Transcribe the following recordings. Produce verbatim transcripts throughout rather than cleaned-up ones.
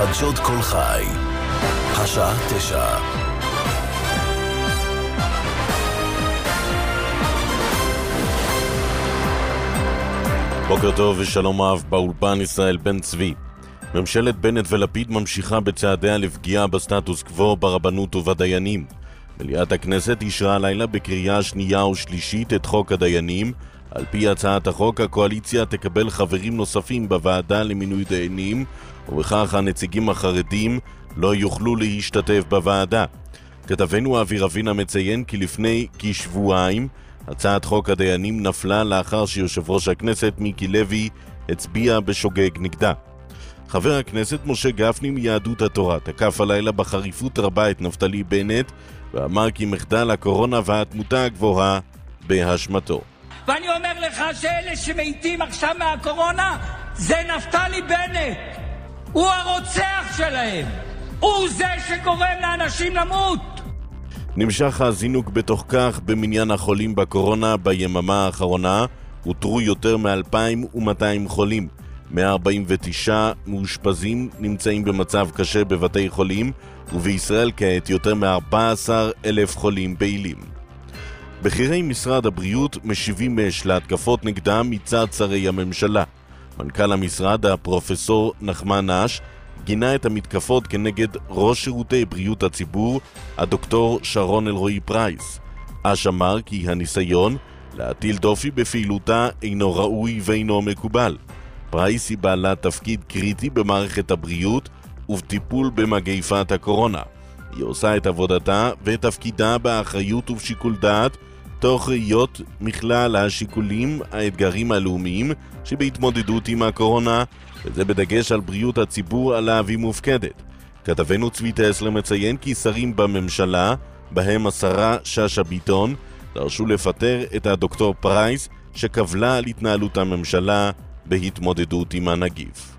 חדשות כל חי, השעה תשע. בוקר טוב ושלום אהב, באולפן ישראל בן צבי. ממשלת בנט ולפיד ממשיכה בצעדיה לפגיעה בסטטוס קוו ברבנות ובדיינים. מליאת הכנסת אישרה הלילה בקריאה שנייה ושלישית את חוק הדיינים. על פי הצעת החוק, הקואליציה תקבל חברים נוספים בוועדה למינוי דיינים, ובכך הנציגים החרדים לא יוכלו להשתתף בוועדה. כתבנו אבי רבינה מציין כי לפני כשבועיים הצעת חוק הדיינים נפלה לאחר שיושב ראש הכנסת מיקי לוי הצביע בשוגג נגדה. חבר הכנסת משה גפני מיהדות התורה תקף הלילה בחריפות רבה את נפתלי בנט ואמר כי מחדל הקורונה והתמותה הגבוהה באשמתו. ואני אומר לך שאלה שמתים עכשיו מהקורונה זה נפתלי בנט, הוא הרוצח שלהם, הוא זה שגורם לאנשים למות. נמשך הזינוק בתוך כך במניין החולים בקורונה ביממה האחרונה, הותרו יותר מ-אלפיים ומאתיים חולים. מאה ארבעים ותשעה מאושפזים נמצאים במצב קשה בבתי חולים, ובישראל כעת יותר מ-ארבעה עשר אלף חולים פעילים. בכירי משרד הבריאות משיבים אש להתקפות נגדם מצד שרי הממשלה. מנכ"ל המשרד, הפרופסור נחמן אש, גינה את המתקפות כנגד ראש שירותי בריאות הציבור, הדוקטור שרון אלרועי פרייס. אש אמר כי הניסיון להטיל דופי בפעילותה אינו ראוי ואינו מקובל. פרייס היא בעלת תפקיד קריטי במערכת הבריאות ובטיפול במגפת הקורונה. היא עושה את עבודתה ואת תפקידה באחריות ובשיקול דעת, תוך ראיות מכלל השיקולים, האתגרים הלאומיים שבהתמודדות עם הקורונה, וזה בדגש על בריאות הציבור עליו היא מופקדת. כתבנו צבי טסלר מציין כי שרים בממשלה, בהם השרה שאשא ביטון, דרשו לפטר את הדוקטור פרייס שקבלה על התנהלות הממשלה בהתמודדות עם הנגיף.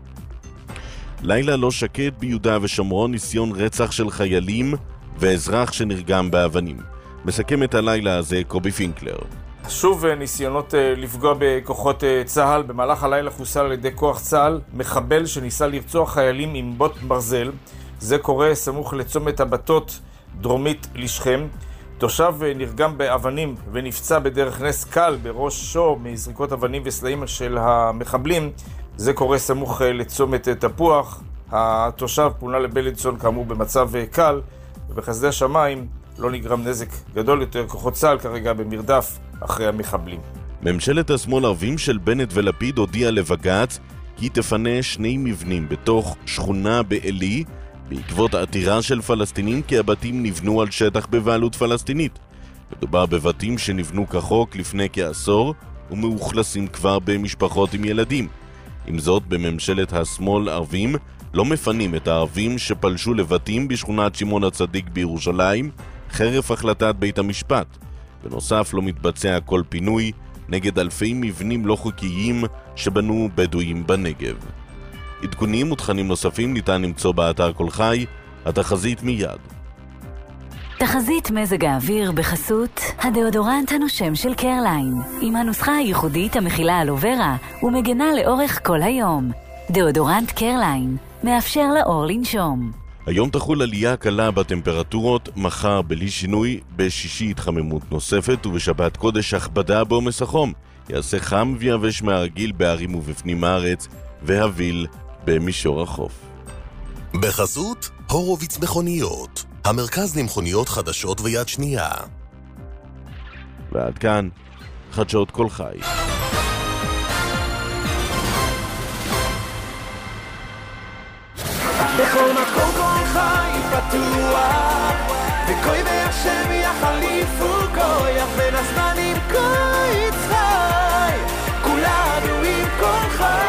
לילה לא שקט ביהודה ושומרון, ניסיון רצח של חיילים ואזרח שנרגם באבנים. מסכם את הלילה הזה קובי פינקלר. שוב ניסיונות לפגוע בכוחות צה"ל. במהלך הלילה חוסל על ידי כוח צה"ל מחבל שניסה לרצוח חיילים עם בוט ברזל. זה קורה סמוך לצומת הבתות דרומית לשכם. תושב נרגם באבנים ונפצע בדרך נס קל בראשו מזריקות אבנים וסלעים של המחבלים. זה קורה סמוך לצומת תפוח. התושב פונה לבלינסון כאמור במצב קל, ובחסדי השמיים לא נגרם נזק גדול יותר. כוחות צה"ל כרגע במרדף אחרי המחבלים. ממשלת השמאל ערבים של בנט ולפיד הודיעה לבג"ץ כי תפנה שני מבנים בתוך שכונה באלי בעקבות עתירה של פלסטינים כי הבתים נבנו על שטח בבעלות פלסטינית. מדובר בבתים שנבנו כחוק לפני כעשור ומאוכלסים כבר במשפחות עם ילדים. עם זאת, בממשלת השמאל ערבים לא מפנים את הערבים שפלשו לבתים בשכונת שמעון הצדיק בירושלים חרף החלטת בית המשפט. בנוסף, לא מתבצע כל פינוי נגד אלפי מבנים לא חוקיים שבנו בדואים בנגב. עדכונים ותכנים נוספים ניתן למצוא באתר כל חי. התחזית מיד. תחזית מזג האוויר בחסות הדאודורנט הנושם של קרליין, עם הנוסחה הייחודית המכילה אלוברה ומגנה לאורך כל היום. דאודורנט קרליין מאפשר לאור לנשום. היום תחול עלייה קלה בטמפרטורות, מחר בלי שינוי, בשישי התחממות נוספת ובשבת קודש הכבדה בעומס החום. יעשה חם ויבש מהרגיל בערים ובפנים הארץ והביל במישור החוף. בחסות הורוביץ מכוניות, המרכז למכוניות חדשות ויד שנייה. ועד כאן חדשות כל חי. בכל מקום כל חי פתוח, וקוי והשם יחליפו כויח בין הזמנים כוי צחי, כולנו עם כל חי.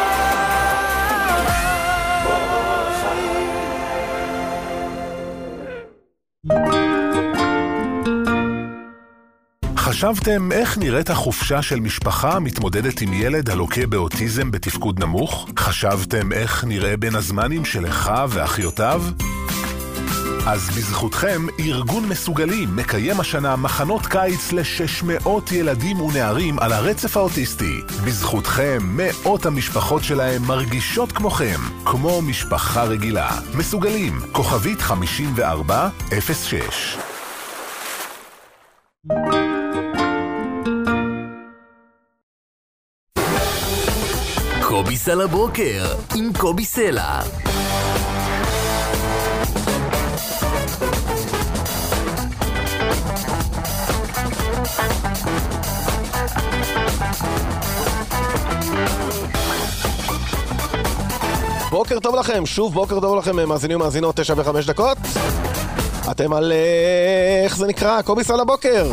חשבתם איך נראית החופשה של משפחה מתמודדת עם ילד הלוקה באוטיזם בתפקוד נמוך? חשבתם איך נראה בין הזמנים שלך ואחיותיו? אז בזכותכם, ארגון מסוגלים מקיים השנה מחנות קיץ ל-שש מאות ילדים ונערים על הרצף האוטיסטי. בזכותכם, מאות המשפחות שלהם מרגישות כמוכם, כמו משפחה רגילה. מסוגלים, כוכבית חמישים וארבע אפס שש. קובי סלע בוקר עם קובי סלע. בוקר טוב לכם, שוב בוקר טוב לכם, מאזינים ומאזינות, תשע וחמש דקות. אתם על, איך זה נקרא? קובי סלע בוקר.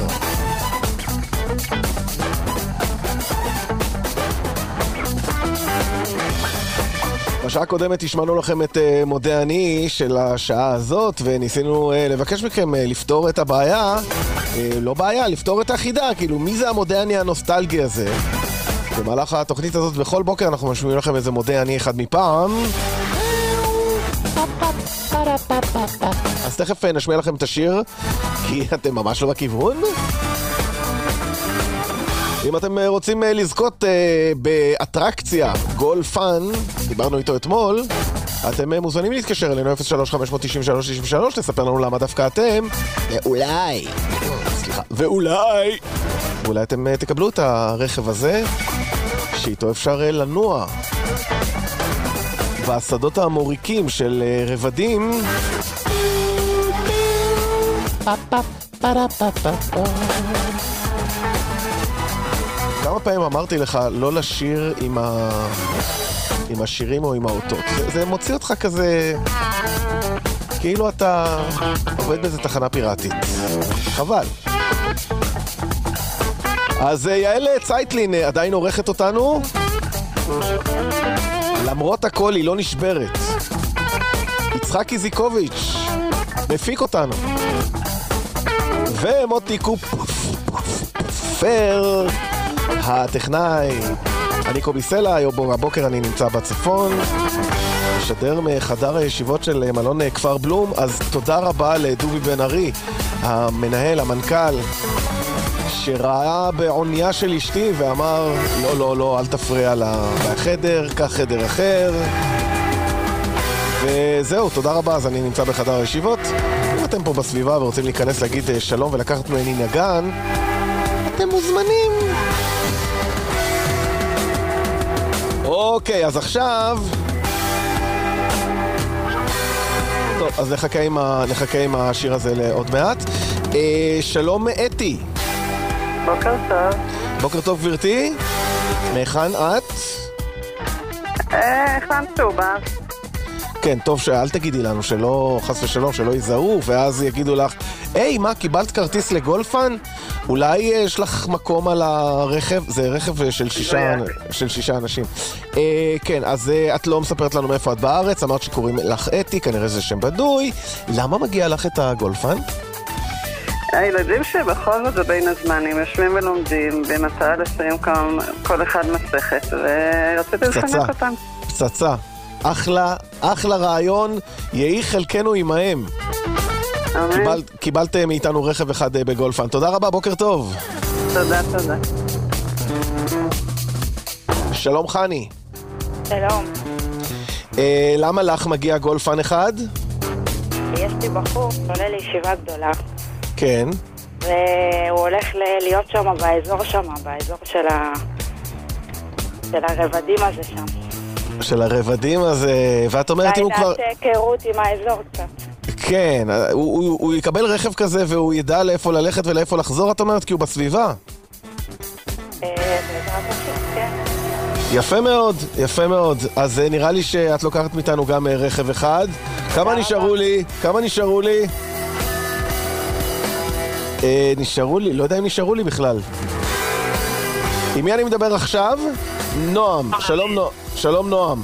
בשעה הקודמת השמענו לכם את uh, מודה אני של השעה הזאת, וניסינו uh, לבקש מכם uh, לפתור את הבעיה, uh, לא בעיה, לפתור את החידה, כאילו מי זה המודה אני הנוסטלגי הזה? במהלך התוכנית הזאת בכל בוקר אנחנו משמיעים לכם איזה מודה אני אחד מפעם. אז תכף uh, נשמיע לכם את השיר, כי אתם ממש לא בכיוון. אם אתם רוצים לזכות באטרקציה גולפן, דיברנו איתו אתמול, אתם מוזמנים להתקשר אלינו אפס שלוש חמש תשע שלוש תשע שלוש, לספר לנו למה דווקא אתם, ואולי, סליחה, ואולי, ואולי אתם תקבלו את הרכב הזה, שאיתו אפשר לנוע בשדות המוריקים של רבדים. כמה פעמים אמרתי לך לא לשיר עם, ה... עם השירים או עם האותות. זה, זה מוציא אותך כזה, כאילו אתה עובד באיזה תחנה פיראטית. חבל. אז יעל צייטלין עדיין עורכת אותנו. למרות הכל היא לא נשברת. יצחק איזיקוביץ' מפיק אותנו. ומוטי קופר הטכנאי. אני קובי סלע, הבוקר אני נמצא בצפון, משדר מחדר הישיבות של מלון כפר בלום. אז תודה רבה לדובי בן ארי, המנהל, המנכ"ל, שראה בעונייה של אשתי ואמר לא, לא, לא, אל תפריע לה בחדר, קח חדר אחר. וזהו, תודה רבה. אז אני נמצא בחדר הישיבות. אם אתם פה בסביבה ורוצים להיכנס להגיד שלום ולקחת ממני נגן, אתם מוזמנים. אוקיי, אז עכשיו... טוב, אז נחכה עם, ה... נחכה עם השיר הזה לעוד מעט. אה, שלום אתי. בוקר טוב. בוקר טוב גברתי. מהיכן את? אה, היכן טובה. כן, טוב שאל תגידי לנו, שלא, חס ושלום, שלא יזהו, ואז יגידו לך, היי, מה, קיבלת כרטיס לגולפן? אולי יש לך מקום על הרכב? זה רכב של שישה, של שישה אנשים. אה, כן, אז אה, את לא מספרת לנו מאיפה את בארץ, אמרת שקוראים לך אתי, כנראה זה שם בדוי. למה מגיע לך את הגולפן? הילדים שבכל זאת זה בין הזמנים, יושבים ולומדים, במטרה לסיים כל אחד מסכת, ורציתי לחנך אותם. פצצה. אחלה, אחלה רעיון, יהי חלקנו עמהם. קיבל, קיבלתם מאיתנו רכב אחד בגולפן. תודה רבה, בוקר טוב. תודה, תודה. שלום חני. שלום. אה, למה לך מגיע גולפן אחד? יש לי בחור, עולה לישיבה גדולה. כן. והוא הולך להיות שם באזור שם, באזור של, ה... של הרבדים הזה שם. של הרבדים הזה, ואת אומרת אם הוא כבר... נעשה היכרות עם האזור קצת. כן, הוא, הוא, הוא יקבל רכב כזה והוא ידע לאיפה ללכת ולאיפה לחזור, את אומרת, כי הוא בסביבה. יפה מאוד, יפה מאוד. אז נראה לי שאת לוקחת מאיתנו גם רכב אחד. כמה נשארו לי? כמה נשארו לי? אה, נשארו לי, לא יודע אם נשארו לי בכלל. עם מי אני מדבר עכשיו? נועם, שלום נועם. שלום נועם.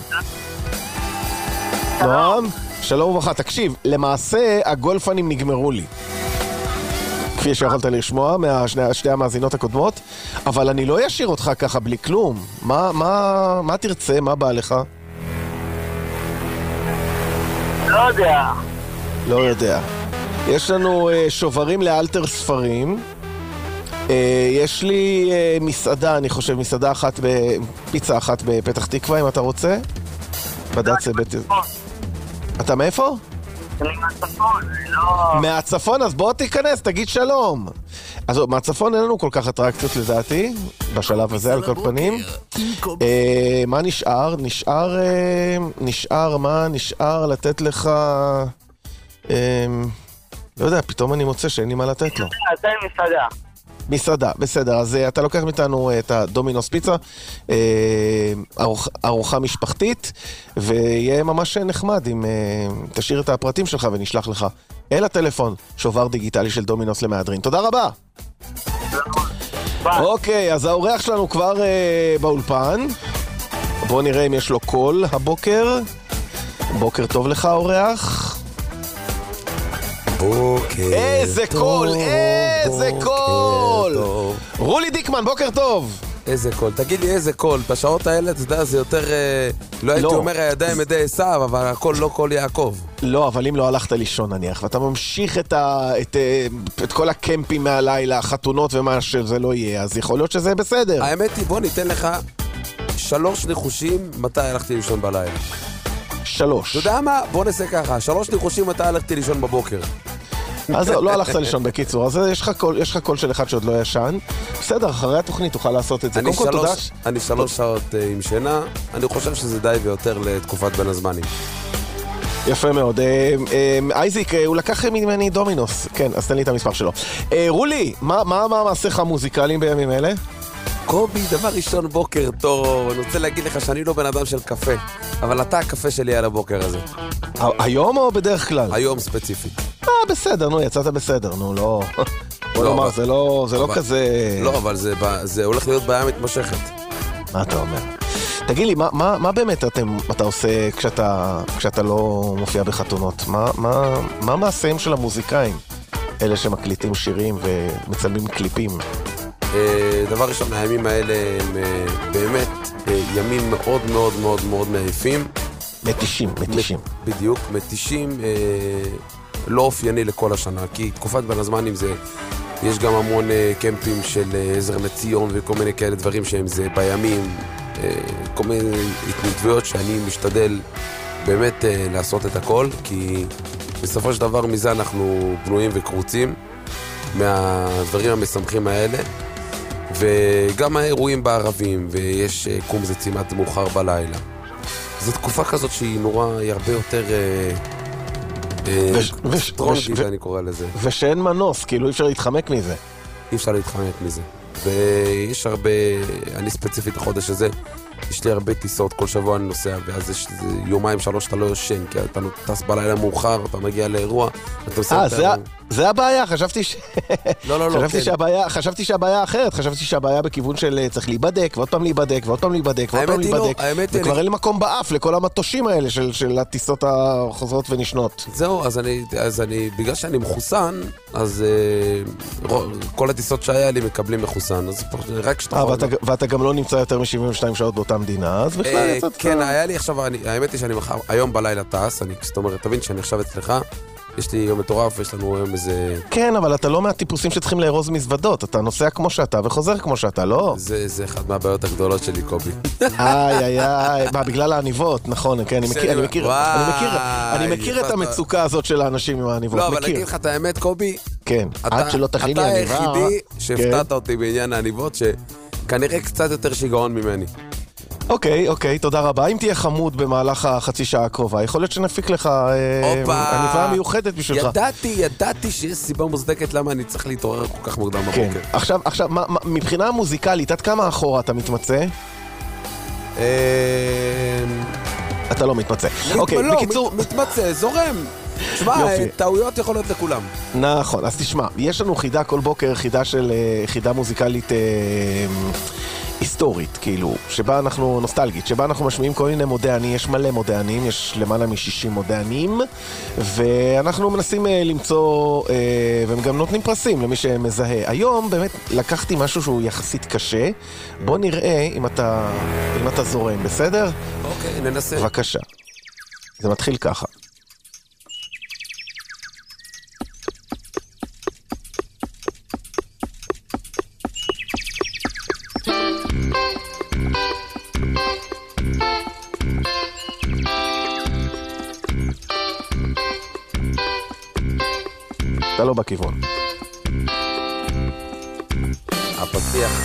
נועם, שלום וברכה. תקשיב, למעשה הגולפנים נגמרו לי, כפי שיכולת לשמוע מהשתי המאזינות הקודמות, אבל אני לא אשאיר אותך ככה בלי כלום. מה, מה, מה תרצה? מה בא לך? לא יודע. לא יודע. יש לנו uh, שוברים לאלתר ספרים. Uh, יש לי uh, מסעדה, אני חושב, מסעדה אחת, פיצה אחת בפתח תקווה, אם אתה רוצה. בד"ץ בית... אתה מאיפה? אני מהצפון, לא... מהצפון, אז בוא תיכנס, תגיד שלום. אז מהצפון אין לנו כל כך אטרקציות לדעתי, בשלב הזה על כל פנים. אה, מה נשאר? נשאר, אה, נשאר, מה נשאר לתת לך... אה, לא יודע, פתאום אני מוצא שאין לי מה לתת לו. אז זה מסעדה. מסעדה, בסדר. אז uh, אתה לוקח מאיתנו uh, את הדומינוס פיצה, uh, ארוח, ארוחה משפחתית, ויהיה ממש נחמד אם uh, תשאיר את הפרטים שלך ונשלח לך אל הטלפון שובר דיגיטלי של דומינוס למהדרין. תודה רבה. אוקיי, okay, אז האורח שלנו כבר uh, באולפן. בואו נראה אם יש לו קול הבוקר. בוקר טוב לך, אורח. בוקר איזה קול, איזה קול. רולי דיקמן, בוקר טוב. איזה קול, תגיד לי איזה קול. בשעות האלה, אתה יודע, זה יותר, לא הייתי אומר הידיים ידי עשיו, אבל הקול לא קול יעקב. לא, אבל אם לא הלכת לישון נניח, ואתה ממשיך את, ה, את, את כל הקמפים מהלילה, החתונות ומה שזה לא יהיה, אז יכול להיות שזה בסדר. האמת היא, בוא ניתן לך שלוש ניחושים מתי הלכתי לישון בלילה. שלוש. אתה יודע מה? בוא נעשה ככה, שלוש ניחושים מתי הלכתי לישון בבוקר. אז לא הלכת לישון בקיצור, אז יש לך קול, יש לך קול של אחד שעוד לא ישן. בסדר, אחרי התוכנית תוכל לעשות את זה. אני שלוש, אני שלוש שעות עם שינה, אני חושב שזה די ויותר לתקופת בין הזמנים. יפה מאוד. אייזיק, הוא לקח ממני דומינוס. כן, אז תן לי את המספר שלו. רולי, מה מעשיך המוזיקליים בימים אלה? קובי, דבר ראשון, בוקר טוב. אני רוצה להגיד לך שאני לא בן אדם של קפה, אבל אתה הקפה שלי על הבוקר הזה. היום או בדרך כלל? היום ספציפית. אה, בסדר, נו, יצאת בסדר, נו, לא... בוא נאמר, זה לא כזה... לא, אבל זה הולך להיות בעיה מתמשכת. מה אתה אומר? תגיד לי, מה באמת אתה עושה כשאתה לא מופיע בחתונות? מה מעשיהם של המוזיקאים? אלה שמקליטים שירים ומצלמים קליפים. דבר ראשון, הימים האלה הם באמת ימים מאוד מאוד מאוד מאוד מעייפים. מתישים, מתישים. בדיוק, מתישים, לא אופייני לכל השנה, כי תקופת בין הזמנים זה, יש גם המון קמפים של עזר לציון וכל מיני כאלה דברים שהם זה בימים, כל מיני התנדבויות שאני משתדל באמת לעשות את הכל, כי בסופו של דבר מזה אנחנו בנויים וקרוצים מהדברים המשמחים האלה. וגם האירועים בערבים, ויש קום זה צימת מאוחר בלילה. זו תקופה כזאת שהיא נורא, היא הרבה יותר סטרונגית, אני קורא לזה. ושאין מנוס, כאילו אי אפשר להתחמק מזה. אי אפשר להתחמק מזה. ויש הרבה, אני ספציפית החודש הזה, יש לי הרבה טיסות, כל שבוע אני נוסע, ואז יש יומיים שלוש אתה לא יושן, כי אתה טס בלילה מאוחר, אתה מגיע לאירוע, אתה עושה את האירוע. זה הבעיה, חשבתי ש... לא, לא, לא. חשבתי שהבעיה, חשבתי שהבעיה אחרת, חשבתי שהבעיה בכיוון של צריך להיבדק, ועוד פעם להיבדק, ועוד פעם להיבדק, ועוד פעם להיבדק. וכבר אין לי מקום באף לכל המטושים האלה של הטיסות החוזרות ונשנות. זהו, אז אני, אז אני, בגלל שאני מחוסן, אז כל הטיסות שהיה לי מקבלים מחוסן, אז רק שאתה... ואתה גם לא נמצא יותר מ-שבעים וצשתיים שעות באותה מדינה, אז בכלל יצאת... כן, היה לי עכשיו, האמת היא שאני היום בלילה טס, זאת אומרת, תבין שאני עכשיו אצלך, יש לי יום מטורף, יש לנו היום איזה... כן, אבל אתה לא מהטיפוסים שצריכים לארוז מזוודות, אתה נוסע כמו שאתה וחוזר כמו שאתה, לא? זה, זה אחד מהבעיות הגדולות שלי, קובי. איי, איי, איי, מה, בגלל העניבות, נכון, כן, אני מכיר, אני מכיר, אני מכיר, אני מכיר את המצוקה הזאת של האנשים עם העניבות, מכיר. לא, אבל נגיד לך את האמת, קובי, כן, עד שלא תכין לי עניבה... אתה היחידי שהפתעת אותי בעניין העניבות, שכנראה קצת יותר שיגעון ממני. אוקיי, אוקיי, תודה רבה. אם תהיה חמוד במהלך החצי שעה הקרובה, יכול להיות שנפיק לך עניבה מיוחדת בשבילך. ידעתי, ידעתי שיש סיבה מוצדקת למה אני צריך להתעורר כל כך מוקדם בבוקר. כן, עכשיו, עכשיו, מבחינה מוזיקלית, עד כמה אחורה אתה מתמצא? אתה לא מתמצא. אוקיי, בקיצור... מתמצא, זורם. תשמע, טעויות יכולות לכולם. נכון, אז תשמע, יש לנו חידה כל בוקר, חידה של, חידה מוזיקלית היסטורית, כאילו, שבה אנחנו, נוסטלגית, שבה אנחנו משמיעים כל מיני מודענים, יש מלא מודענים, יש למעלה מ-שישים מודענים, ואנחנו מנסים למצוא, והם גם נותנים פרסים למי שמזהה. היום באמת לקחתי משהו שהוא יחסית קשה, בוא נראה אם אתה, אם אתה זורם, בסדר? אוקיי, ננסה. בבקשה. זה מתחיל ככה. אתה לא בכיוון. הפתיח.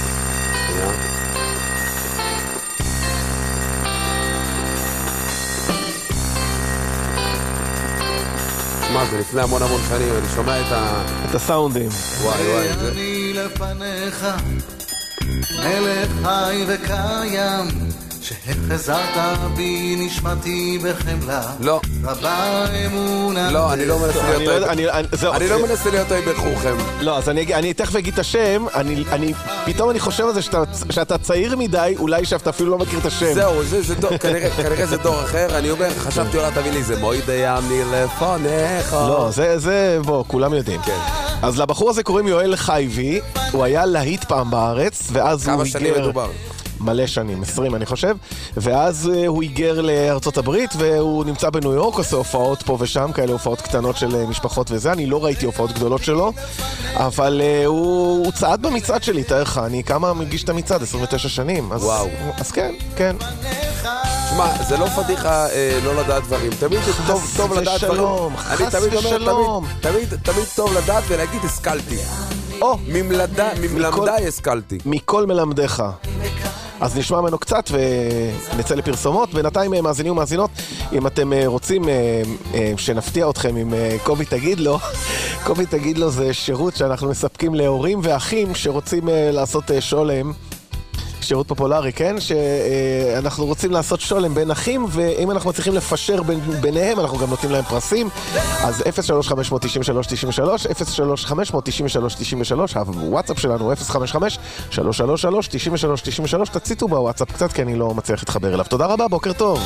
שמע, זה לפני המון המון שנים, אני שומע את ה... את הסאונדים. וואי וואי, זה... אני לפניך, מלך חי וקיים, שהחזרת בי נשמתי בחמלה. לא. רבה אמונה. לא, אני לא מנסה להיות אוהב. אני לא מנסה להיות אוהב בחורכם. לא, אז אני תכף אגיד את השם, פתאום אני חושב על זה שאתה צעיר מדי, אולי שאתה אפילו לא מכיר את השם. זהו, כנראה זה דור אחר, אני אומר, חשבתי אולי תביא לי איזה מוידה ימני לפניך. לא, זה, בוא, כולם יודעים. כן. אז לבחור הזה קוראים יואל חייבי, הוא היה להיט פעם בארץ, ואז הוא היגר... כמה שנים מדובר? מלא שנים, עשרים אני חושב, ואז uh, הוא היגר לארצות הברית, והוא נמצא בניו יורק, עושה הופעות פה ושם, כאלה הופעות קטנות של uh, משפחות וזה, אני לא ראיתי הופעות גדולות שלו, אבל uh, הוא, הוא צעד במצעד שלי, תאר לך, אני כמה מגיש את המצעד, עשרים ותשע שנים, אז, וואו. אז כן, כן. שמע, זה לא פדיחה אה, לא לדעת דברים, תמיד טוב, טוב לדעת ושלום, דברים. חס אני תמיד ושלום. אומר, תמיד, תמיד, תמיד טוב לדעת ולהגיד, השכלתי. או, ממלדה, ממלמדי השכלתי. מכל מלמדיך. אז נשמע ממנו קצת ונצא לפרסומות. בינתיים מאזינים ומאזינות, אם אתם רוצים שנפתיע אתכם עם קובי תגיד לו, קובי תגיד לו זה שירות שאנחנו מספקים להורים ואחים שרוצים לעשות שולם, שירות פופולרי, כן? שאנחנו רוצים לעשות שולם בין אחים, ואם אנחנו מצליחים לפשר ביניהם, אנחנו גם נותנים להם פרסים. אז אפס שלוש חמש תשע שלוש תשע שלוש, אפס שלוש חמש תשע שלוש תשע שלוש, הוואטסאפ שלנו אפס חמש חמש שלוש שלוש שלוש תשע שלוש תשע שלוש, תציתו בוואטסאפ קצת, כי אני לא מצליח להתחבר אליו. תודה רבה, בוקר טוב.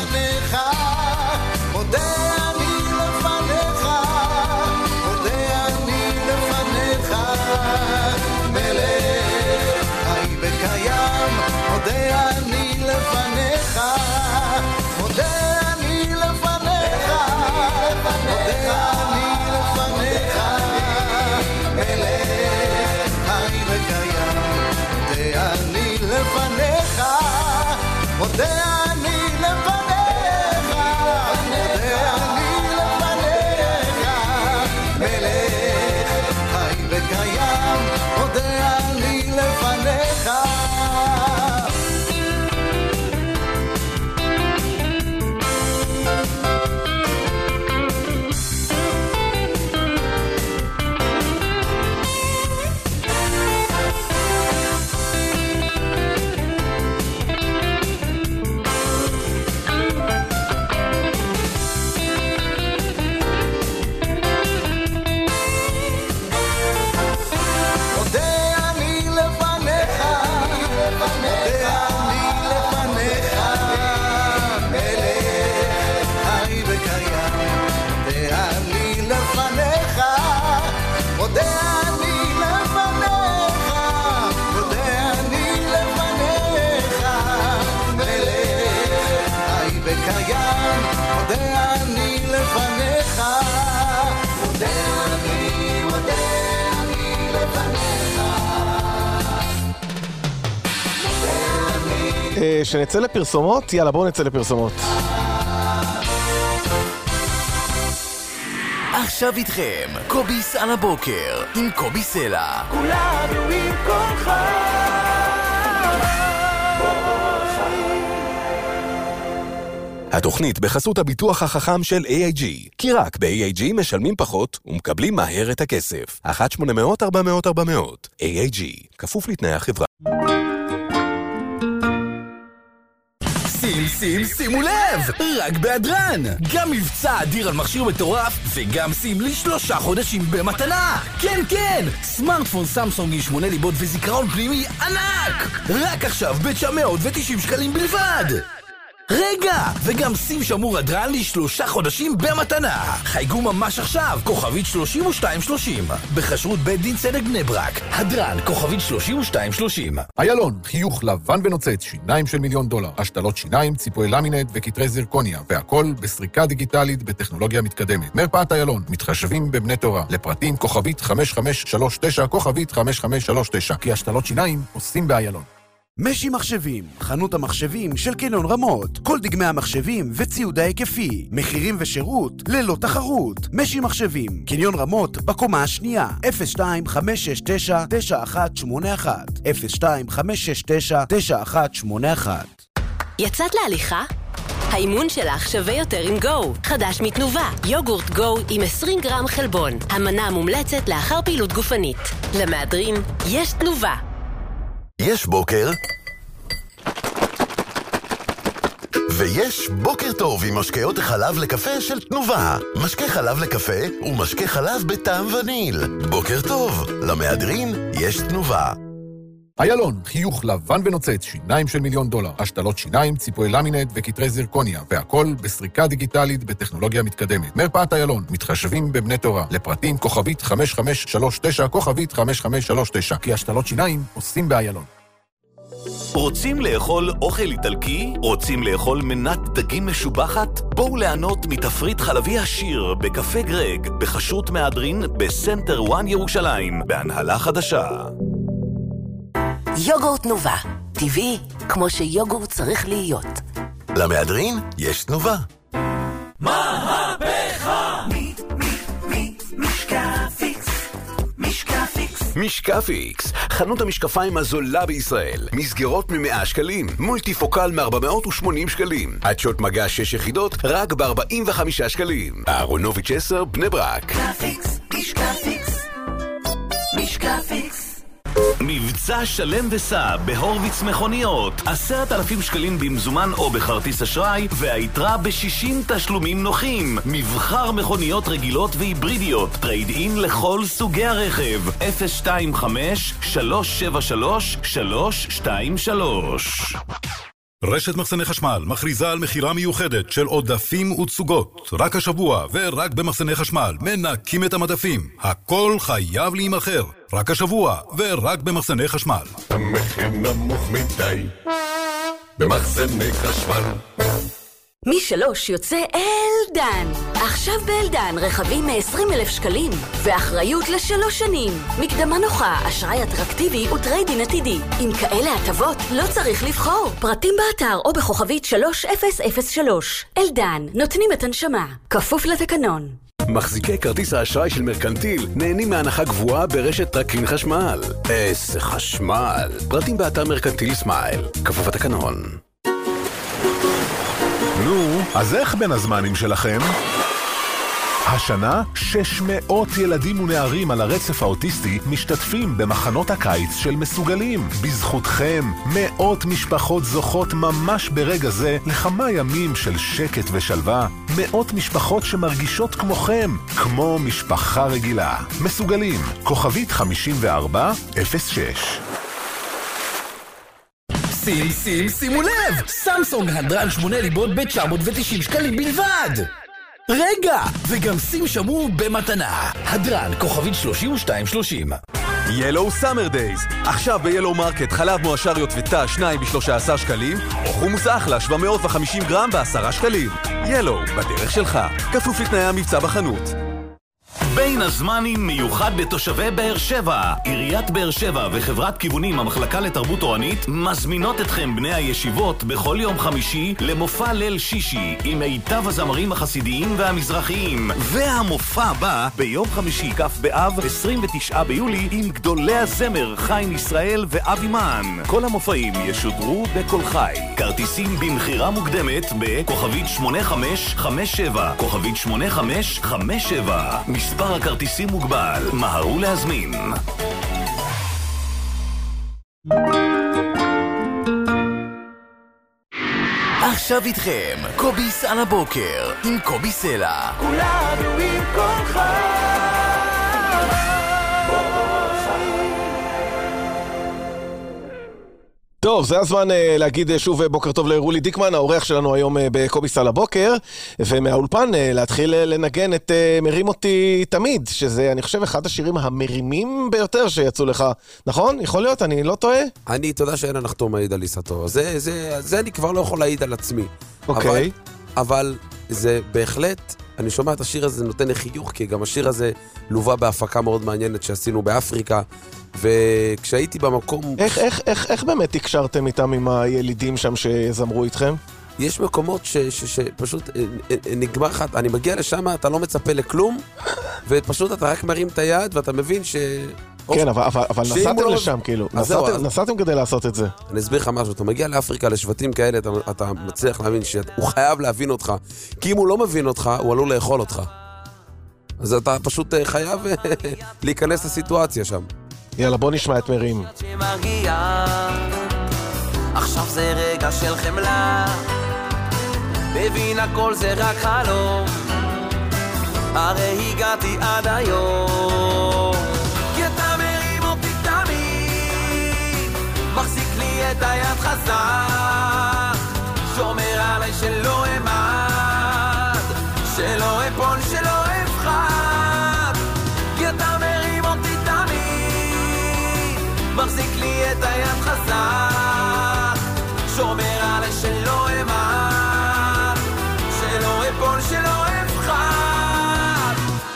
שנצא לפרסומות? יאללה, בואו נצא לפרסומות. עכשיו איתכם, קוביס על הבוקר, עם קובי סלע. כולנו עם כולך. התוכנית בחסות הביטוח החכם של איי איי ג'י, כי רק ב-איי איי ג'י משלמים פחות ומקבלים מהר את הכסף. אחת שמונה מאות ארבע מאות ארבע מאות. איי איי ג'י, כפוף לתנאי החברה. שים, שים, שימו לב! רק בהדרן! גם מבצע אדיר על מכשיר מטורף, וגם שים לי שלושה חודשים במתנה! כן, כן! סמארטפון סמסונג עם שמונה ליבות וזיכרון פנימי ענק! רק עכשיו ב-תשע מאות ותשעים שקלים בלבד! רגע! וגם שים שמור הדרן לי שלושה חודשים במתנה! חייגו ממש עכשיו, כוכבית שלושים ושתיים שלושים. בחשרות בית דין צדק בני ברק. הדרן, כוכבית שלושים ושתיים שלושים. איילון, חיוך לבן ונוצץ, שיניים של מיליון דולר, השתלות שיניים, ציפוי למינט וכתרי זירקוניה, והכל בסריקה דיגיטלית בטכנולוגיה מתקדמת. מרפאת איילון, מתחשבים בבני תורה. לפרטים כוכבית חמש חמש שלוש תשע, כוכבית חמש חמש שלוש תשע, כי השתלות שיניים עושים באיילון. משי מחשבים, חנות המחשבים של קניון רמות. כל דגמי המחשבים וציוד ההיקפי, מחירים ושירות ללא תחרות. משי מחשבים, קניון רמות בקומה השנייה. אפס שתיים חמש שש תשע תשע אחת שמונה אחת אפס שתיים חמש שש תשע תשע אחת שמונה אחת. יצאת להליכה? האימון שלך שווה יותר עם גו. חדש מתנובה, יוגורט גו עם עשרים גרם חלבון. המנה מומלצת לאחר פעילות גופנית. למהדרין יש תנובה. יש בוקר ויש בוקר טוב עם משקאות החלב לקפה של תנובה. משקה חלב לקפה ומשקה חלב בטעם וניל. בוקר טוב, למהדרין יש תנובה. איילון, חיוך לבן ונוצץ, שיניים של מיליון דולר, השתלות שיניים, ציפוי למינט וקטרי זירקוניה, והכל בסריקה דיגיטלית בטכנולוגיה מתקדמת. מרפאת איילון, מתחשבים בבני תורה, לפרטים כוכבית חמש חמש שלוש תשע, כוכבית חמש חמש שלוש תשע, כי השתלות שיניים עושים באיילון. רוצים לאכול אוכל איטלקי? רוצים לאכול מנת דגים משובחת? בואו ליהנות מתפריט חלבי עשיר בקפה גרג, בחשות מהדרין, בסנטר וואן ירושלים, בהנהלה חדשה. יוגורט תנובה, טבעי כמו שיוגורט צריך להיות. למהדרין יש תנובה. מהפכה! מי, מי, מי, משקפיקס, משקפיקס. משקפיקס, חנות המשקפיים הזולה בישראל. מסגרות מ-מאה שקלים, מולטיפוקל מ-ארבע מאות ושמונים שקלים. עדשות מגע שש יחידות רק ב-ארבעים וחמישה שקלים. אהרונוביץ' עשר, בני ברק. משקפיקס, משקפיקס, משקפיקס. מבצע שלם וסע בהורוויץ מכוניות, עשרת אלפים שקלים במזומן או בכרטיס אשראי, והיתרה בשישים תשלומים נוחים. מבחר מכוניות רגילות והיברידיות, טרייד אין לכל סוגי הרכב. אפס שתיים חמש שלוש שבע שלוש שלוש שתיים שלוש. רשת מחסני חשמל מכריזה על מחירה מיוחדת של עודפים ותסוגות. רק השבוע ורק במחסני חשמל מנקים את המדפים. הכל חייב להימחר. רק השבוע ורק במחסני חשמל. המחיר נמוך מדי במחסני חשמל. משלוש יוצא אלדן. עכשיו באלדן רכבים מ-עשרים אלף שקלים ואחריות לשלוש שנים. מקדמה נוחה, אשראי אטרקטיבי וטריידין עתידי. עם כאלה הטבות לא צריך לבחור. פרטים באתר או בכוכבית שלוש אפס אפס שלוש. אלדן, נותנים את הנשמה. כפוף לתקנון. מחזיקי כרטיס האשראי של מרקנטיל נהנים מהנחה גבוהה ברשת טרקין חשמל. איזה חשמל. פרטים באתר מרקנטיל סמייל. כפוף לתקנון. נו, אז איך בין הזמנים שלכם? השנה שש מאות ילדים ונערים על הרצף האוטיסטי משתתפים במחנות הקיץ של מסוגלים. בזכותכם, מאות משפחות זוכות ממש ברגע זה לכמה ימים של שקט ושלווה. מאות משפחות שמרגישות כמוכם, כמו משפחה רגילה. מסוגלים, כוכבית חמישים וארבע אפס שש. שים, שים, שימו לב! סמסונג הדרן שמונה ליבות ב-תשע מאות ותשעים שקלים בלבד! רגע! וגם סים שמור במתנה. הדרן, כוכבית שלושים ושתיים שלושים. ילו סאמר דייז. עכשיו ביילו מרקט חלב מואשר יוטבתה שניים ב-שלושה עשר שקלים, או חומוס אחלה שבע מאות וחמישים גרם ב-עשרה שקלים. ילו, בדרך שלך. כפוף לתנאי המבצע בחנות. בין הזמנים מיוחד לתושבי באר שבע. עיריית באר שבע וחברת כיוונים המחלקה לתרבות תורנית מזמינות אתכם בני הישיבות בכל יום חמישי למופע ליל שישי עם מיטב הזמרים החסידיים והמזרחיים. והמופע הבא ביום חמישי כ' באב עשרים ותשעה ביולי עם גדולי הזמר חיים ישראל ואבי מן. כל המופעים ישודרו בכל חי. כרטיסים במחירה מוקדמת בכוכבית שמונה חמש חמש שבע, כוכבית שמונה חמש חמש שבע. מספר הכרטיסים מוגבל, מהרו להזמין. עכשיו איתכם, קוביס על הבוקר, עם קובי סלע. כולנו עם כל חי. טוב, זה הזמן uh, להגיד uh, שוב uh, בוקר טוב לרולי דיקמן, האורח שלנו היום uh, בקוביס על הבוקר, ומהאולפן uh, להתחיל uh, לנגן את uh, מרים אותי תמיד, שזה אני חושב אחד השירים המרימים ביותר שיצאו לך, נכון? יכול להיות? אני לא טועה? אני, תודה שאין הנחתום מעיד על עיסתו, זה, זה, זה אני כבר לא יכול להעיד על עצמי. אוקיי. אבל, אבל זה בהחלט אני שומע את השיר הזה, נותן לי חיוך, כי גם השיר הזה לובה בהפקה מאוד מעניינת שעשינו באפריקה, וכשהייתי במקום... איך, איך, איך, איך באמת הקשרתם איתם עם הילידים שם שזמרו איתכם? יש מקומות ש, ש, שפשוט נגמר לך, אני מגיע לשם, אתה לא מצפה לכלום, ופשוט אתה רק מרים את היד, ואתה מבין ש... כן, אבל, אבל, אבל נסעתם לא... לשם, כאילו. נסעתם, נסעתם כדי לעשות את זה. אני אסביר לך משהו, אתה מגיע לאפריקה, לשבטים כאלה, אתה, אתה מצליח להבין שהוא חייב להבין אותך, כי אם הוא לא מבין אותך, הוא עלול לאכול אותך. אז אתה פשוט חייב להיכנס לסיטואציה שם. יאללה, בוא נשמע את מרים. עכשיו זה רגע של חמלה, מבין הכל זה רק חלום, הרי הגעתי עד היום, כי אתה מרים אותי תמיד, מחזיק לי את היד חזק, שומר עליי שלא אמד, שלא אפול, שלא אפחד, כי אתה מרים אותי תמיד, מחזיק לי את היד חזק, שומר עליי שלא אמד, שלא אפול, שלא אפחד.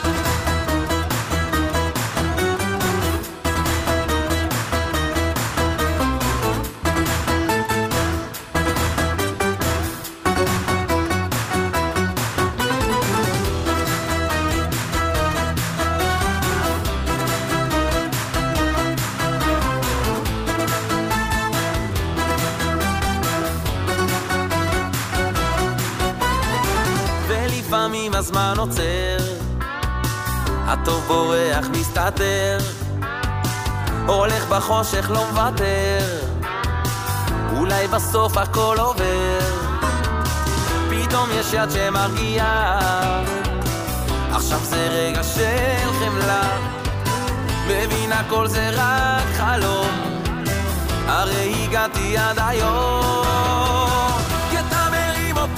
לפעמים הזמן עוצר, הטוב בורח מסתתר, הולך בחושך לא מוותר, אולי בסוף הכל עובר, פתאום יש יד שמרגיעה, עכשיו זה רגע של חמלה, מבין הכל זה רק חלום, הרי הגעתי עד היום, כי אתה מרים אותי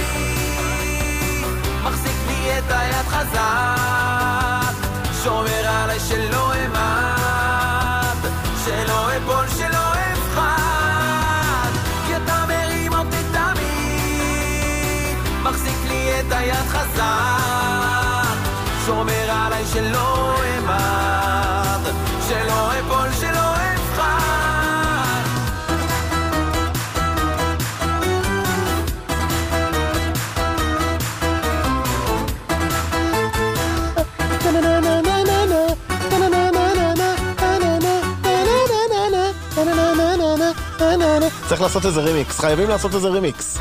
מחזיק לי את היד חזק, שומר עליי שלא אמד, שלא אפול, שלא אפחד, כי אתה מרים אותי תמיד, מחזיק לי את היד חזק, שומר עליי שלא אמד, שלא אפול, שלא אפחד. צריך לעשות איזה רימיקס, חייבים לעשות איזה רימיקס.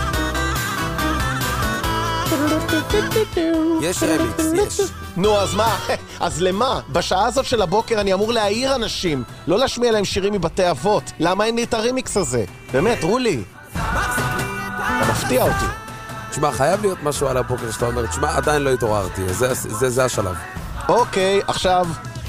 יש רימיקס, יש. נו, אז מה? אז למה? בשעה הזאת של הבוקר אני אמור להעיר אנשים, לא להשמיע להם שירים מבתי אבות. למה אין לי את הרימיקס הזה? באמת, רולי. אתה מפתיע אותי. תשמע, חייב להיות משהו על הבוקר שאתה אומר, תשמע, עדיין לא התעוררתי, זה, זה, זה השלב. אוקיי, עכשיו...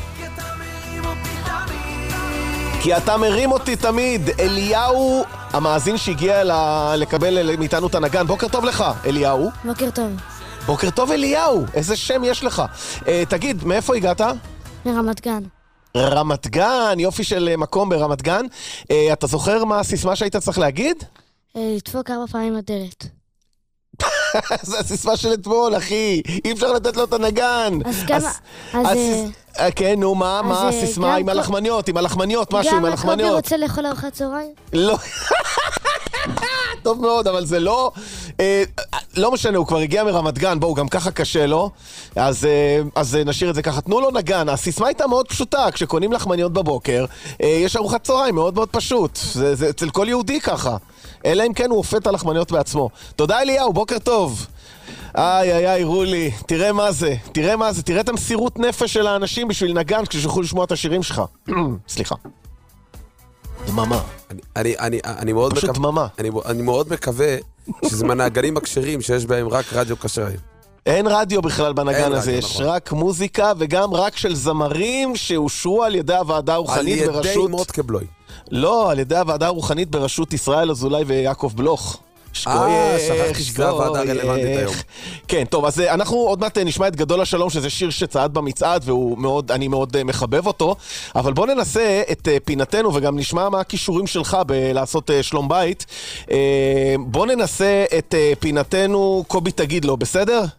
כי אתה מרים אותי תמיד, אליהו, המאזין שהגיע לקבל מאיתנו את הנגן. בוקר טוב לך, אליהו. בוקר טוב. בוקר טוב, אליהו. איזה שם יש לך. אה, תגיד, מאיפה הגעת? מרמת גן. רמת גן, יופי של מקום ברמת גן. אה, אתה זוכר מה הסיסמה שהיית צריך להגיד? אה, לדפוק ארבע פעמים הדלת. זה הסיסמה של אתמול, אחי. אי אפשר לתת לו את הנגן. אז גם... אז... כן, נו, מה, מה הסיסמה? עם הלחמניות, עם הלחמניות, משהו עם הלחמניות. גם הקובי רוצה לאכול ארוחת צהריים? לא. טוב מאוד, אבל זה לא... לא משנה, הוא כבר הגיע מרמת גן, בואו, גם ככה קשה לו. אז נשאיר את זה ככה. תנו לו נגן. הסיסמה הייתה מאוד פשוטה. כשקונים לחמניות בבוקר, יש ארוחת צהריים, מאוד מאוד פשוט. זה אצל כל יהודי ככה. אלא אם כן הוא הופת על לחמניות בעצמו. תודה אליהו, בוקר טוב. איי איי איי רולי, תראה מה זה, תראה מה זה, תראה את המסירות נפש של האנשים בשביל נגן כשיוכלו לשמוע את השירים שלך. סליחה. דממה. אני, אני, אני מאוד פשוט דממה. אני, אני מאוד מקווה שזה מהנגנים הכשרים שיש בהם רק רדיו כשרים. אין רדיו בכלל בנגן הזה, רדיו, יש נכון. רק מוזיקה וגם רק של זמרים שאושרו על ידי הוועדה הרוחנית בראשות... על ידי מוטקה בלוי. לא, על ידי הוועדה הרוחנית בראשות ישראל אזולאי ויעקב בלוך. אה, שכחתי שזה הוועדה הרלוונטית היום. כן, טוב, אז אנחנו עוד מעט נשמע את גדול השלום, שזה שיר שצעד במצעד, ואני מאוד מחבב אותו, אבל בוא ננסה את פינתנו, וגם נשמע מה הכישורים שלך בלעשות שלום בית. בוא ננסה את פינתנו, קובי תגיד לו, בסדר?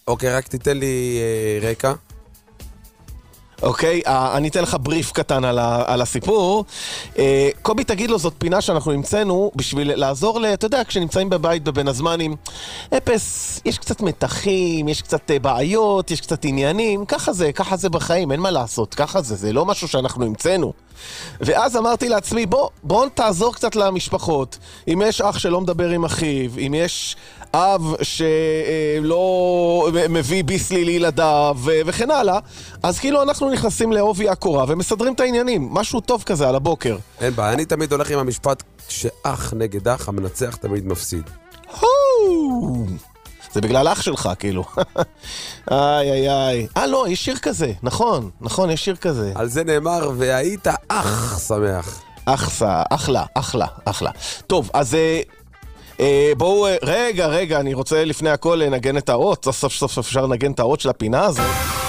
אוקיי, רק תיתן לי אה, רקע. אוקיי, אני אתן לך בריף קטן על, ה, על הסיפור. אה, קובי, תגיד לו, זאת פינה שאנחנו נמצאנו בשביל לעזור ל... אתה יודע, כשנמצאים בבית בבין הזמנים, אפס, יש קצת מתחים, יש קצת בעיות, יש קצת עניינים, ככה זה, ככה זה בחיים, אין מה לעשות, ככה זה, זה לא משהו שאנחנו נמצאנו. ואז אמרתי לעצמי, בוא, בוא תעזור קצת למשפחות. אם יש אח שלא מדבר עם אחיו, אם יש אב שלא מביא ביסלי לילדיו וכן הלאה, אז כאילו אנחנו נכנסים לעובי הקורה ומסדרים את העניינים, משהו טוב כזה על הבוקר. אין בעיה, אני תמיד הולך עם המשפט, שאח נגד אח, המנצח תמיד מפסיד. זה בגלל אח שלך, כאילו. איי, איי, איי. אה, לא, יש שיר כזה. נכון, נכון, יש שיר כזה. על זה נאמר, והיית אח שמח. אח, אחלה, אחלה, אחלה. טוב, אז אה, בואו, רגע, רגע, אני רוצה לפני הכל לנגן את האות. סוף סוף סוף אפשר לנגן את האות של הפינה הזאת.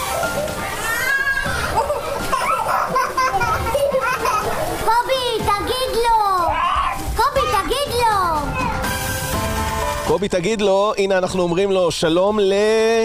קובי, תגיד לו, הנה אנחנו אומרים לו, שלום ל...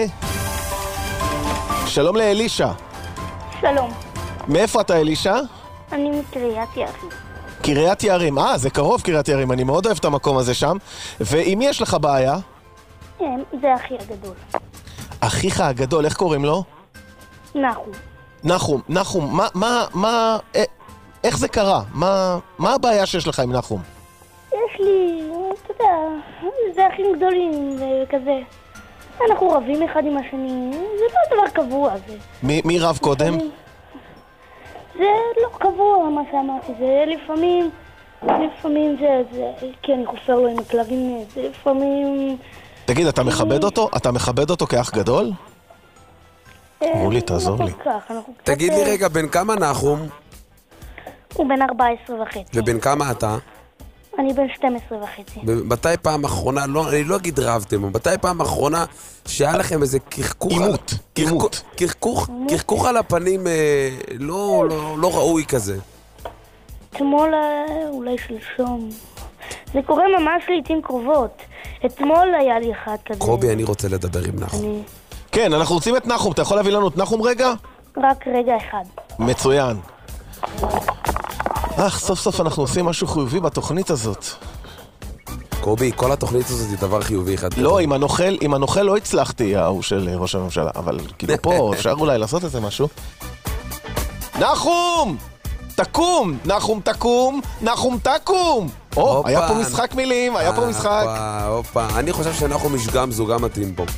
שלום לאלישה. שלום. מאיפה אתה, אלישה? אני מקריית יערים. קריית יערים, אה, זה קרוב קריית יערים, אני מאוד אוהב את המקום הזה שם. ועם מי יש לך בעיה? כן, זה אחי הגדול. אחיך הגדול, איך קוראים לו? נחום. נחום, נחום, מה, מה, מה, איך זה קרה? מה, מה הבעיה שיש לך עם נחום? יש לי, אתה יודע, זה אחים גדולים וכזה. אנחנו רבים אחד עם השני, זה לא דבר קבוע. זה... מי, מי רב קודם? זה לא קבוע מה שאמרתי, זה לפעמים, לפעמים זה, זה, כי אני חופר לו עם הכלבים, זה לפעמים... תגיד, אתה מכבד אותו? אתה מכבד אותו כאח גדול? אמרו לי, תעזור לי. תגיד לי רגע, בן כמה נחום? הוא בן ארבע עשרה וחצי. ובן כמה אתה? אני בן שתים עשרה וחצי. מתי פעם אחרונה, לא, אני לא אגיד רבתם, מתי פעם אחרונה שהיה לכם איזה קרקוך... אימות, אימות. קרקוך, קרקוך על הפנים אה, לא, לא, לא ראוי כזה. אתמול, אולי שלשום. זה קורה ממש לעתים קרובות. אתמול היה לי אחד כזה. קובי, אני רוצה לדבר עם נחום. אני... כן, אנחנו רוצים את נחום. אתה יכול להביא לנו את נחום רגע? רק רגע אחד. מצוין. אך, סוף סוף אנחנו עושים משהו חיובי בתוכנית הזאת. קובי, כל התוכנית הזאת היא דבר חיובי אחד. לא, עם הנוכל, עם הנוכל לא הצלחתי, ההוא של ראש הממשלה, אבל כאילו פה אפשר אולי לעשות את זה משהו. נחום! תקום! נחום תקום! נחום תקום! או, היה פה משחק מילים, היה פה משחק. אופה, אני חושב שנחום יש גם זו, גם מתאים פה.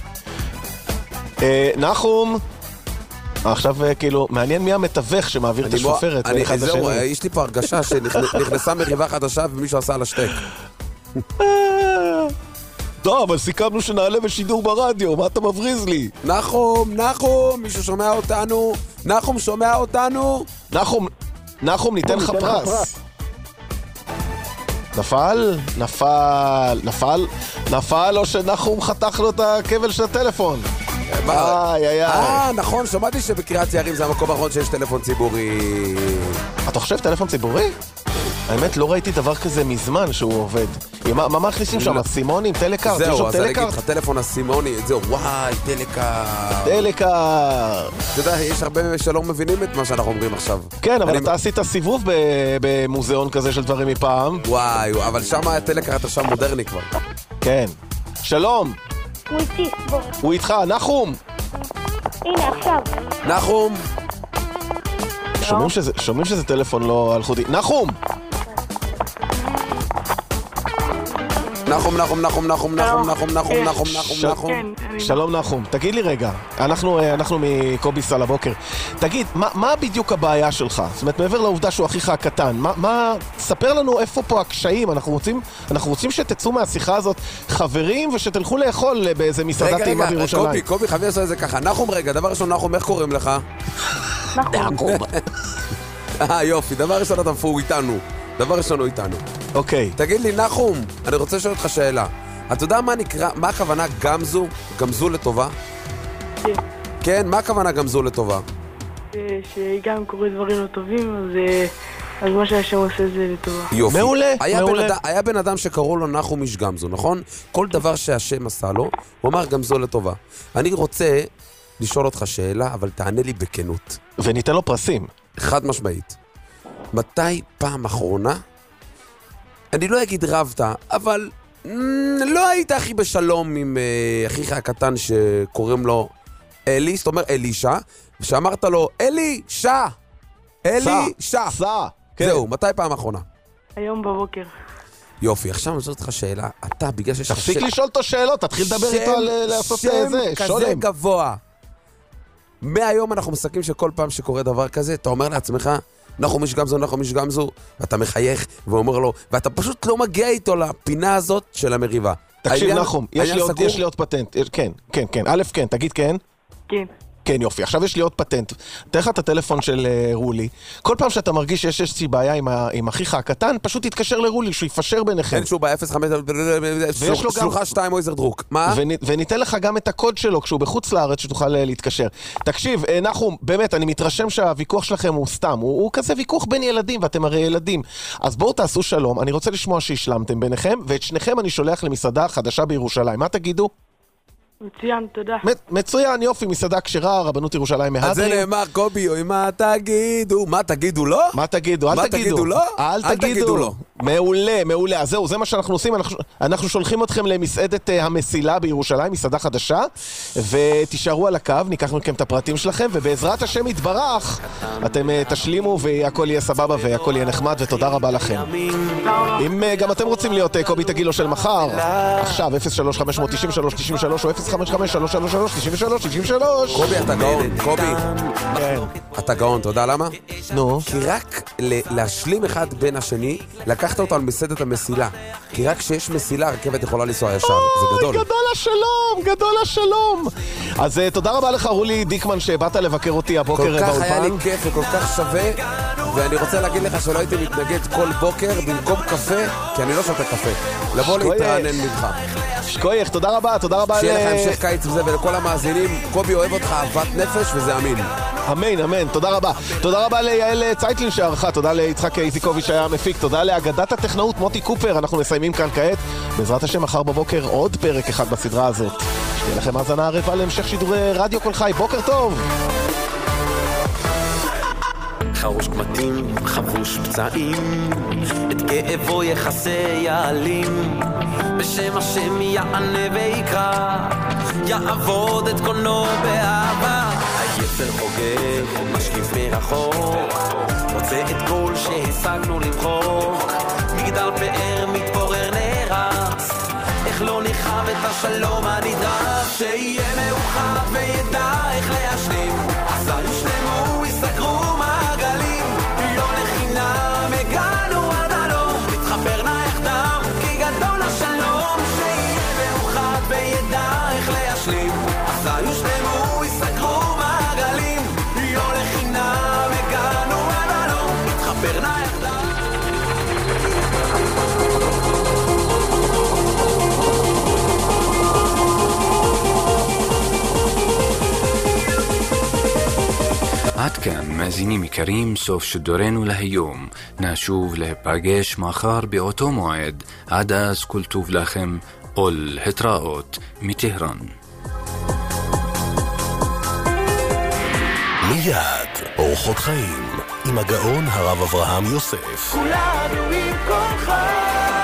נחום! עכשיו כאילו, מעניין מי המתווך שמעביר את השופרת. זהו, יש לי פה הרגשה שנכנסה מריבה חדשה ומישהו עשה על השטק. טוב, אבל סיכמנו שנעלה בשידור ברדיו, מה אתה מבריז לי? נחום, נחום, מישהו שומע אותנו? נחום שומע אותנו? נחום, נחום, ניתן לך פרס. נפל? נפל, נפל, נפל או שנחום חתך לו את הכבל של הטלפון? איי, איי, איי. אה, נכון, שמעתי שבקריית יערים זה המקום האחרון שיש טלפון ציבורי. אתה חושב טלפון ציבורי? האמת, לא ראיתי דבר כזה מזמן שהוא עובד. מה מכניסים שם? סימונים? טלקארט? זהו, אז אני אגיד לך, טלפון הסימוני, זהו, וואי, טלקארט. טלקארט. אתה יודע, יש הרבה שלא מבינים את מה שאנחנו אומרים עכשיו. כן, אבל אתה עשית סיבוב במוזיאון כזה של דברים מפעם. וואי, אבל שם הטלקארט עכשיו מודרני כבר. כן. שלום. הוא איתי, בוא. הוא איתך, נחום. הנה, עכשיו. נחום. שומעים שזה, שומעים שזה טלפון לא אלחוטי. נחום! נחום, נחום, נחום, נחום, נחום, נחום, נחום, נחום, נחום, נחום. שלום נחום, תגיד לי רגע, אנחנו, אנחנו מקובי סל הבוקר. תגיד, מה, מה בדיוק הבעיה שלך? זאת אומרת, מעבר לעובדה שהוא אחיך הקטן, מה, מה, ספר לנו איפה פה הקשיים, אנחנו רוצים, אנחנו רוצים שתצאו מהשיחה הזאת חברים ושתלכו לאכול באיזה מסעדה טעימה בירושלים. רגע, רגע, קובי, קובי, חייב לעשות את זה ככה. נחום רגע, דבר ראשון, נחום, איך קוראים לך? נחום. אה, יופי, דבר ראשון אתה הוא איתנו. דבר ראשון הוא איתנו. אוקיי. תגיד לי, נחום, אני רוצה לשאול אותך שאלה. אתה יודע מה נקרא, מה הכוונה גמזו? גמזו לטובה? כן. כן, מה הכוונה גמזו לטובה? שגם קורה דברים לא טובים, אז אז מה שהשם עושה זה לטובה. יופי. מעולה, היה מעולה. בן אדם, היה בן אדם שקראו לו נחום איש גמזו, נכון? כל דבר שהשם עשה לו, הוא אמר גמזו לטובה. אני רוצה לשאול אותך שאלה, אבל תענה לי בכנות. וניתן לו פרסים. חד משמעית. מתי פעם אחרונה, אני לא אגיד רבת, אבל לא היית הכי בשלום עם uh, אחיך הקטן שקוראים לו אלי, זאת אומרת אלישה, ושאמרת לו, אלי, שע! אלי, שע! סע! זהו, מתי פעם אחרונה? היום בבוקר. יופי, עכשיו אני שואל אותך שאלה, אתה בגלל שיש לך... תפסיק לשאול אותו שאלות, תתחיל לדבר איתו על לעשות זה, שם כזה שולם. גבוה. מהיום אנחנו מסתכלים שכל פעם שקורה דבר כזה, אתה אומר לעצמך, נחום איש גמזו, נחום איש גמזו, ואתה מחייך ואומר לו, ואתה פשוט לא מגיע איתו לפינה הזאת של המריבה. תקשיב העניין- נחום, יש העניין לי עוד- סגור? יש לי עוד פטנט. כן, כן, כן. א', כן, תגיד כן. כן. כן, יופי. עכשיו יש לי עוד פטנט. תן לך את הטלפון של אה, רולי. כל פעם שאתה מרגיש שיש איזושהי בעיה עם ה- עם אחיך הקטן, פשוט תתקשר לרולי, שהוא יפשר ביניכם. אין שהוא ב-אפס חמש, ויש לו גם- שלוחה שתיים אויזר דרוק. מה? ונ- וניתן לך גם את הקוד שלו כשהוא בחוץ לארץ שתוכל אה, להתקשר. תקשיב, אה, נחום, באמת, אני מתרשם שהוויכוח שלכם הוא סתם. הוא, הוא כזה ויכוח בין ילדים, ואתם הרי ילדים. אז בואו תעשו שלום. אני רוצה לשמוע שהשלמתם ביניכם, ואת שניכם אני שולח למסעדה חדשה בירושלים. מה תגידו? מצוין, תודה. מצוין, יופי, מסעדה כשרה, רבנות ירושלים מהדרין. על זה נאמר, קובי, אוי, מה תגידו? מה תגידו לא? מה תגידו? אל מה תגידו. תגידו לא? אל אל תגידו. תגידו לא. מעולה, מעולה. אז זהו, זה מה שאנחנו עושים. אנחנו, אנחנו שולחים אתכם למסעדת אה, המסילה בירושלים, מסעדה חדשה, ותישארו על הקו, ניקח מכם את הפרטים שלכם, ובעזרת השם יתברך, אתם אה, תשלימו והכל יהיה סבבה והכל יהיה נחמד, ותודה רבה לכם. אם אה, גם אתם רוצים להיות אה, קובי תגילו של מחר, עכשיו אפס שלוש חמש תשע שלוש תשע שלוש או אפס חמש חמש שלוש שלוש שלוש תשע שלוש תשע שלוש. קובי, אתה גאון, קובי. אתה גאון, אתה יודע למה? נו. כי רק ל- להשלים אחד בין השני, לקחת אותו על מסעדת המסילה. כי רק כשיש מסילה, הרכבת יכולה לנסוע ישר. זה גדול. גדול השלום, גדול השלום. אז uh, תודה רבה לך רולי דיקמן שבאת לבקר אותי הבוקר כל באולפן. כך היה לי כיף וכל כך שווה, ואני רוצה להגיד לך שלא הייתי מתנגד כל בוקר במקום קפה, כי אני לא שותה קפה. לבוא להתרענן ממך. שקוייך, תודה רבה, תודה רבה. שיהיה לך המשך קיץ וזה, ולכל המאזינים, קובי אוהב אותך אהבת נפש, וזה אמין. אמן, אמן, תודה רבה. תודה רבה ליעל צייטלין שערכה, תודה ליצחק איזיקוביץ' שהיה המפיק, תודה לאגדת הטכנאות מוטי קופר. אנחנו מסיימים כאן כעת, בעזרת השם מחר בבוקר עוד פרק אחד בסדרה הזאת. שתהיה לכם האזנה ערבה להמשך שידורי רדיו כל חי. בוקר טוב. חרוש קמטים, חבוש פצעים, את כאבו יחסה יעלים, בשם השם יענה ויקרא, יעבוד את קונו באהבה. היצר חוגג, משקיף מרחוק, רוצה את כל שהשגנו למחוק, מגדל פאר מתפורר נהרס, איך לא נחם את השלום הנדרש, שיהיה מאוחד וידע איך להשלים, אז היו שלמו יסגרו מעגלים, לא לחינם הגענו עד הלום, נתחבר נא יחדיו כי גדול השלום, שיהיה מאוחד וידע איך להשלים, אז היו שלמו יסגרו מעגלים, לא לחינם הגענו עד הלום, נתחבר נא יחדיו. עד כאן, מאזינים יקרים, סוף שדורנו להיום. נשוב להיפגש מחר באותו מועד. עד אז כל טוב לכם, אול התראות מטהרן. מיד, אורחות חיים, עם הגאון הרב אברהם יוסף. כולנו עם כל חי